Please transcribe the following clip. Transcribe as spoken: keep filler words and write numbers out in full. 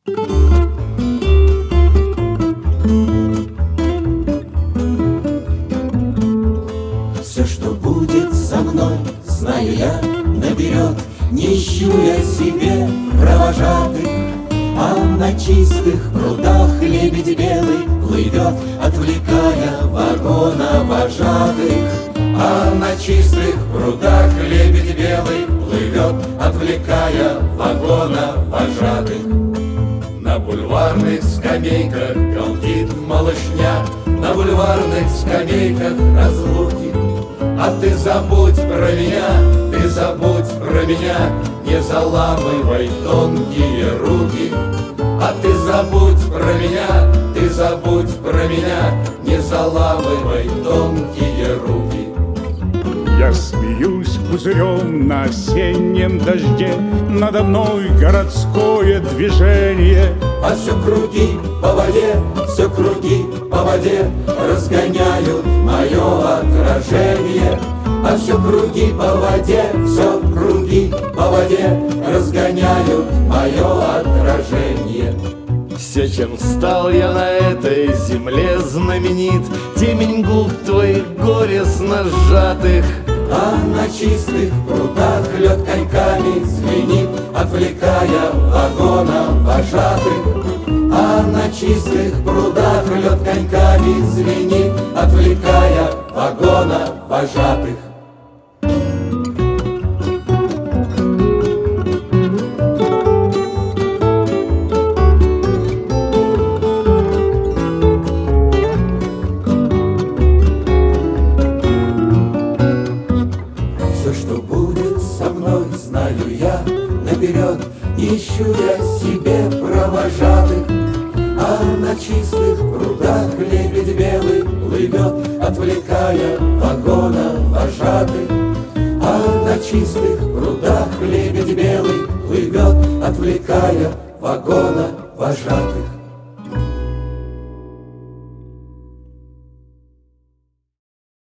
Все, что будет со мной, знаю я наперед. Не ищу я себе провожатых, а на чистых прудах лебедь белый плывет, отвлекая вагона вожатых. А на чистых прудах лебедь белый плывет, отвлекая вагона вожатых. На бульварных скамейках галдит малышня, на бульварных скамейках разлуки. А ты забудь про меня, ты забудь про меня, не заламывай тонкие руки. А ты забудь про меня, ты забудь про меня, не заламывай тонкие руки. Я смеюсь пузырем на осеннем дожде, надо мной городское движение. А все круги по воде, все круги по воде разгоняют мое отражение. А все круги по воде, все круги по воде разгоняют мое отражение. Все, чем стал я на этой земле знаменит, темень губ твоих горестно сжатых. А на чистых прудах лед коньками звенит, отвлекая вагона вожатых. А на чистых прудах лед коньками звенит, отвлекая вагона вожатых. Все, что будет со мной, знаю я наперед. Не ищу я себе провожатых, а на чистых прудах лебедь белый плывет, отвлекая вагона вожатых. А на чистых прудах лебедь белый плывет, отвлекая вагона вожатых.